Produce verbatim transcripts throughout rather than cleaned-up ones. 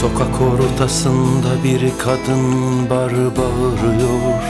Sokak ortasında bir kadın bar bağırıyor.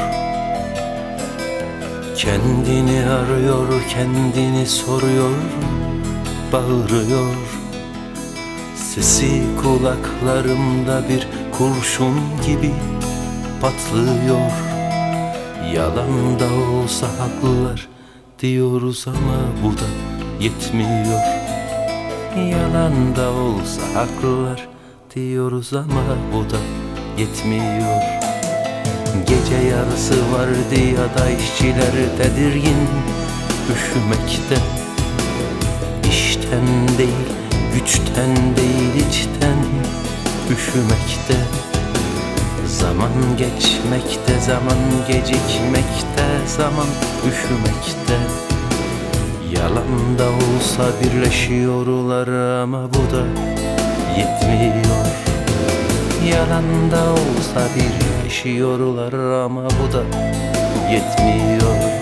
Kendini arıyor, kendini soruyor, bağırıyor. Sesi kulaklarımda bir kurşun gibi patlıyor. Yalan da olsa haklılar diyoruz ama bu da yetmiyor. Yalan da olsa haklılar diyoruz ama bu da yetmiyor. Gece yarısı vardiyada işçiler tedirgin üşümekte. İşten değil, güçten değil, içten üşümekte. Zaman geçmekte, zaman gecikmekte, zaman üşümekte. Yalan da olsa birleşiyorlar ama bu da yetmiyor. Yalan da olsa birleşiyorlar ama bu da yetmiyor.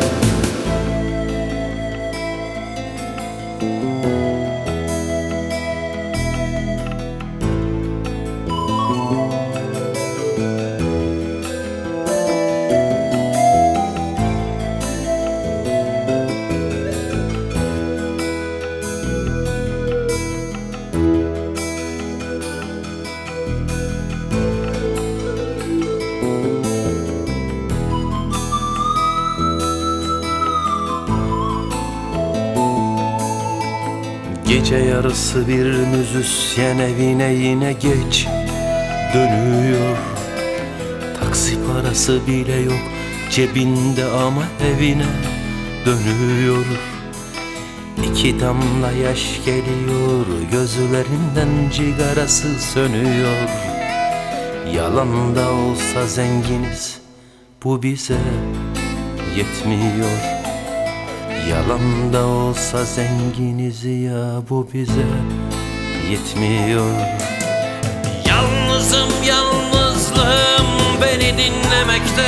Gece yarısı bir müzisyen evine yine geç dönüyor. Taksi parası bile yok cebinde ama evine dönüyor. İki damla yaş geliyor, gözlerinden cigarası sönüyor. Yalan da olsa zenginiz, bu bize yetmiyor. Yalan da olsa zenginiz ya, bu bize yetmiyor. Yalnızım, yalnızlığım beni dinlemekte.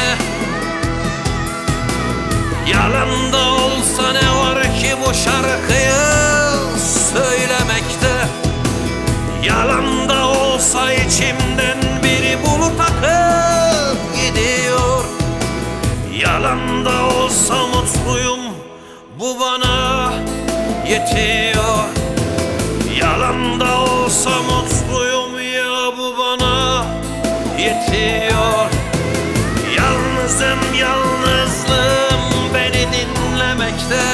Yalan da olsa ne var ki bu şarkıyı söylemekte. Yalan da olsa içimden biri bulut akıp gidiyor. Yalan da olsa mutluyum, bu bana yetiyor. Yalan da olsa mutluyum ya, bu bana yetiyor. Yalnızım, yalnızlığım beni dinlemekte.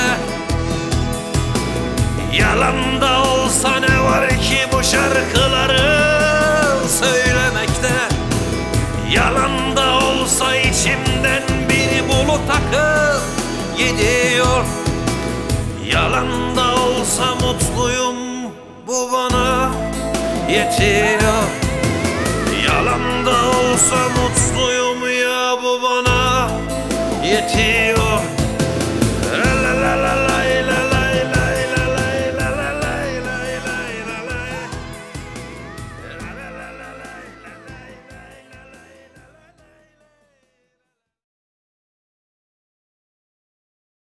Yalan da olsa ne var ki bu şarkıları söylemekte. Yalan da olsa içimden biri bulut akıp gidiyor. Yalan da olsa mutluyum, bu bana yetiyor. Yalan da olsa mutluyum ya, bu bana yetiyor.